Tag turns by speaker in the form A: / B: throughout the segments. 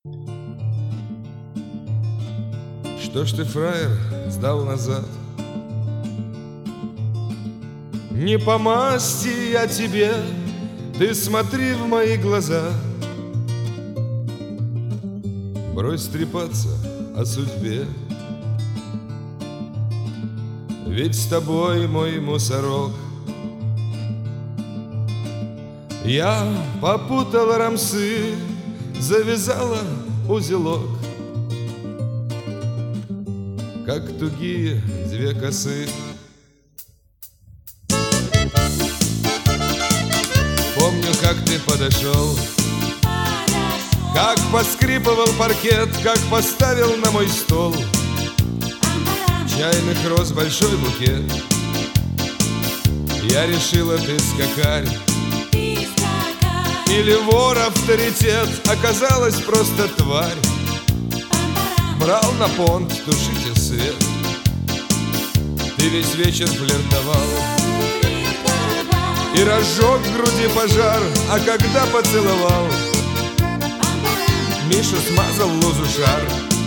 A: Что ж ты, фраер, сдал назад? Не по масти я тебе, ты смотри в мои глаза. Брось трепаться о судьбе, ведь с тобой мой мусорок. Я попутала рамсы, завязала узелок, как тугие две косы. Помню, как ты подошел, как поскрипывал паркет, как поставил на мой стол чайных роз большой букет. Я решила, ты скакарь или вор авторитет, оказалась просто тварь. Брал на понт, тушите свет, ты весь вечер флиртовал и разжег в груди пожар, а когда поцеловал, Миша смазал лузу шар.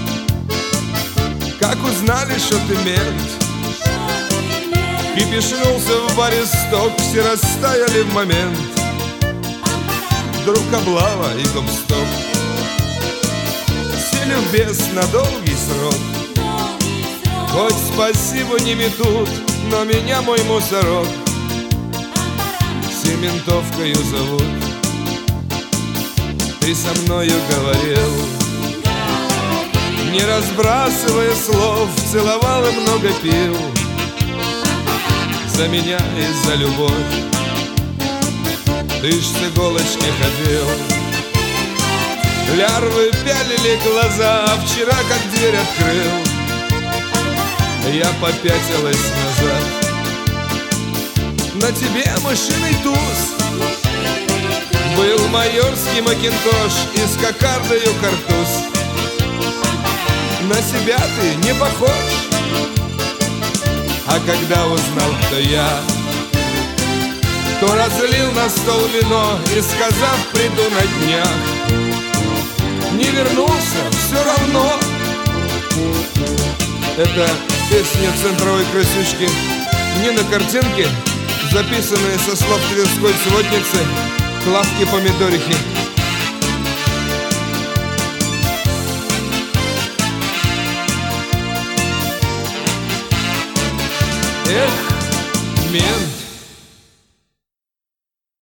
A: Как узнали, что ты мент, кипишнулся в баре сток, все растаяли в момент. Вдруг облава и гоп-стоп, сели в бес на долгий срок. Хоть спасибо не метут, но меня мой мусорок Сементовкою зовут. Ты со мною говорил, не разбрасывая слов, целовал и много пил за меня и за любовь. Ты ж с иголочки ходил, лярвы пялили глаза, а вчера как дверь открыл, я попятилась назад. На тебе мышиный туз, был майорский макинтош и с кокардою картуз. На себя ты не похож, а когда узнал, кто я, то разлил на стол вино и, сказав, приду на днях, не вернулся все равно. Это песня центровой крысючки, не на картинке, записанная со слов тверской сводницы Клавки Помидорихи. Эх, мент.